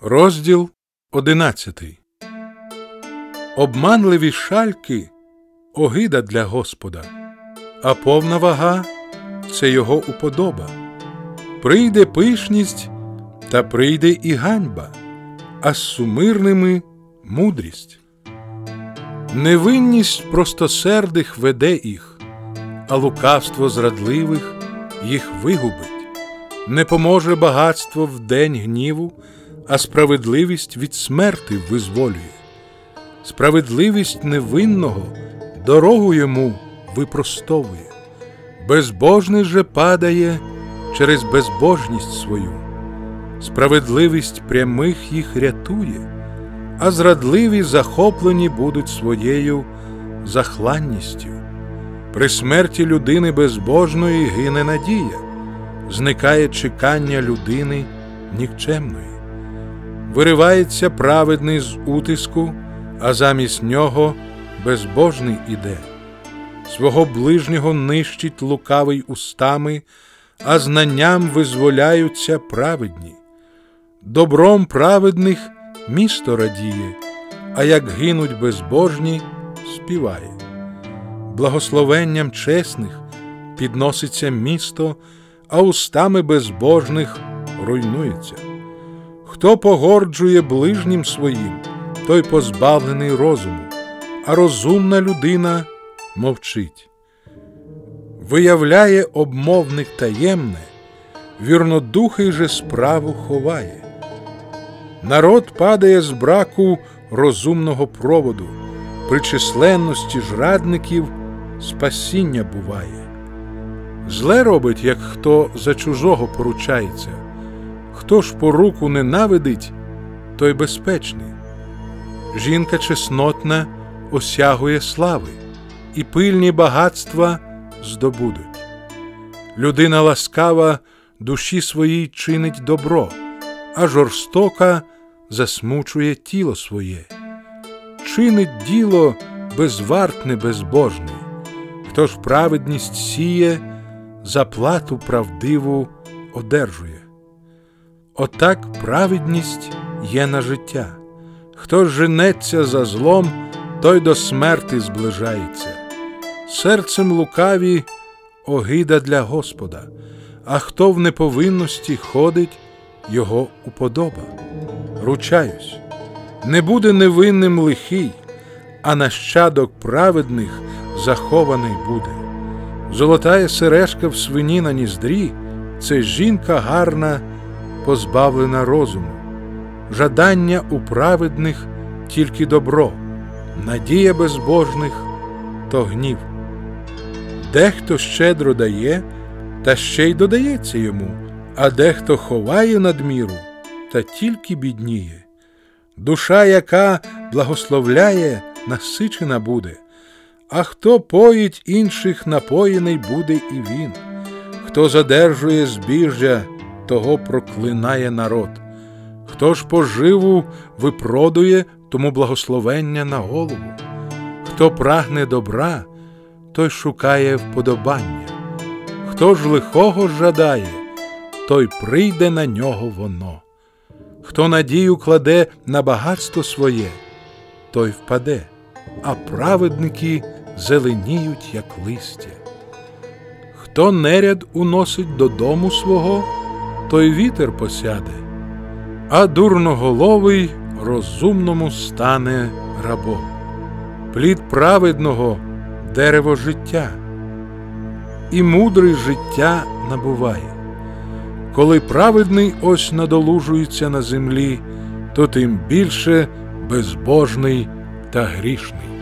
Розділ 11. Обманливі шальки – огида для Господа, а повна вага – це його уподоба. Прийде пишність, та прийде і ганьба, а з сумирними – мудрість. Невинність простосердих веде їх, а лукавство зрадливих їх вигубить. Не поможе багатство в день гніву, а справедливість від смерти визволює. Справедливість невинного дорогу йому випростовує. Безбожний же падає через безбожність свою. Справедливість прямих їх рятує, а зрадливі захоплені будуть своєю захланністю. При смерті людини безбожної гине надія, зникає чекання людини нікчемної. Виривається праведний з утиску, а замість нього безбожний іде. Свого ближнього нищить лукавий устами, а знанням визволяються праведні. Добром праведних місто радіє, а як гинуть безбожні, співає. Благословенням чесних підноситься місто, а устами безбожних руйнується. Хто погорджує ближнім своїм, той позбавлений розуму, а розумна людина мовчить. Виявляє обмовник таємне, вірнодухий же справу ховає. Народ падає з браку розумного проводу, при численності ж радників спасіння буває. Зле робить, як хто за чужого поручається. Хто ж поруку ненавидить, той безпечний. Жінка чеснотна осягує слави, і пильні багатства здобудуть. Людина ласкава душі своїй чинить добро, а жорстока засмучує тіло своє. Чинить діло безвартне безбожний. Хто ж праведність сіє, заплату правдиву одержує. Отак праведність є на життя. Хто женеться за злом, той до смерти зближається. Серцем лукаві огида для Господа, а хто в неповинності ходить, його уподоба. Ручаюсь, не буде невинним лихий, а нащадок праведних захований буде. Золотая сережка в свині на ніздрі – це жінка гарна, позбавлена розуму. Жадання у праведних тільки добро, надія безбожних – то гнів. Дехто щедро дає, та ще й додається йому, а дехто ховає надміру, та тільки бідніє. Душа, яка благословляє, насичена буде, а хто поїть інших, напоєний буде і він. Хто задержує збіжжя, того проклинає народ. Хто ж поживу випродує, тому благословення на голову. Хто прагне добра, той шукає вподобання. Хто ж лихого жадає, той прийде на нього воно. Хто надію кладе на багатство своє, той впаде, а праведники зеленіють, як листя. Хто неряд уносить додому свого, той вітер посяде, а дурноголовий розумному стане рабом. Плід праведного – дерево життя, і мудрий життя набуває. Коли праведний ось надолужується на землі, то тим більше безбожний та грішний.